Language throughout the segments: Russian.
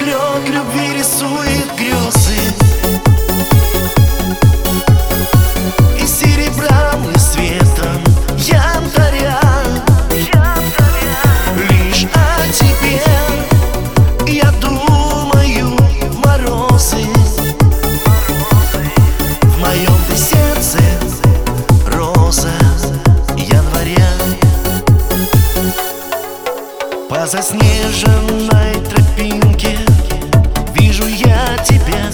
лед любви рисует грезы, и серебряным светом янтаря. Лишь о тебе я думаю, морозы. В моем ты сердце роза января. По заснеженной тропинке вижу я тебя.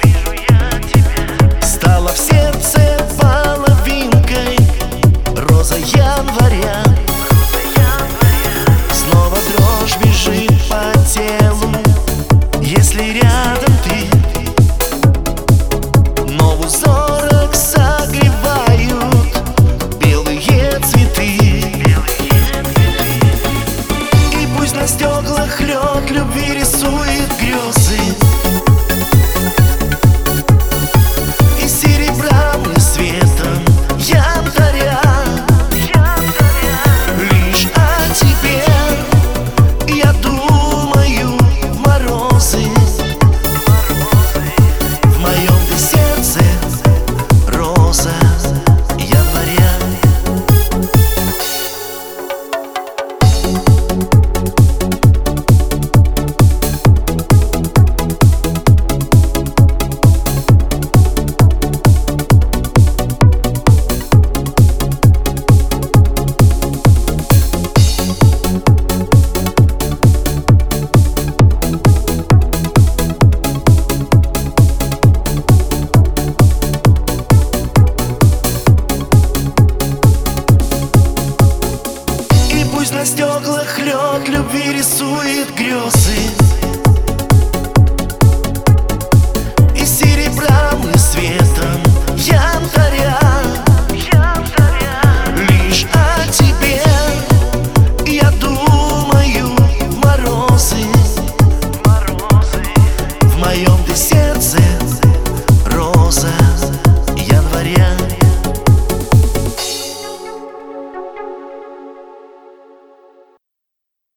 Стала в сердце половинкой роза января. Снова дрожь бежит по телу, если рядом ты. Но в узорах согревают белые цветы. И пусть на стеклах лед любви рисует грезы, и серебряным светом янтаря. Лишь о тебе я думаю, морозы. В моем ты сердце роза января. Пусть на стеклах лед любви рисует грезы, и серебряным светом янтаря. Лишь о тебе я думаю, морозы. В моем ты сердце